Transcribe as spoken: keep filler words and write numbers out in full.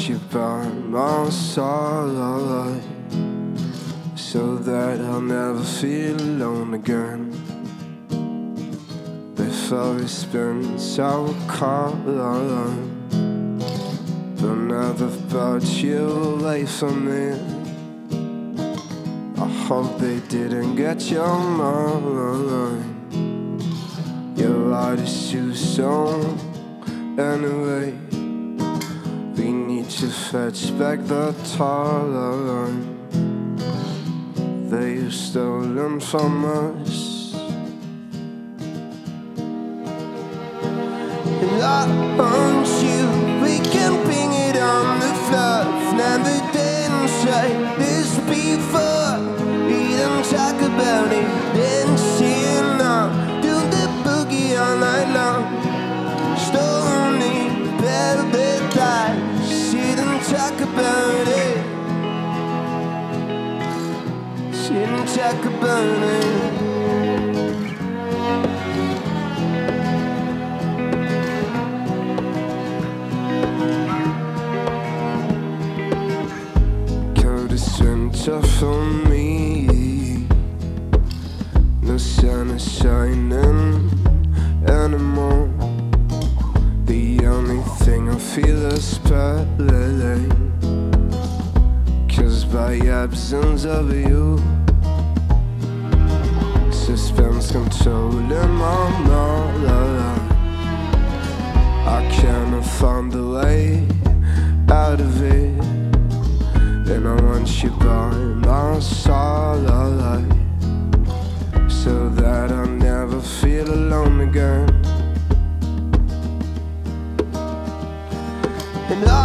want you by my side, so that I'll never feel alone again. Before it's been so cold, but never brought you away from me. I hope they didn't get your mind. Your heart is too strong anyway. We need to fetch back the time that you've stolen from us. And I want you, we can bring it on the floor. Never demonstrate this before. We don't talk about it, then see it now. Do the boogie all night long. Stormy paradise, sit and talk about it. Sit and talk about it. Winter for me, no sun is shining anymore. The only thing I feel is pain, 'cause by absence of you, suspense controlling my mind. I cannot find the way out of it. And I want you by my side, so that I'll never feel alone again. And I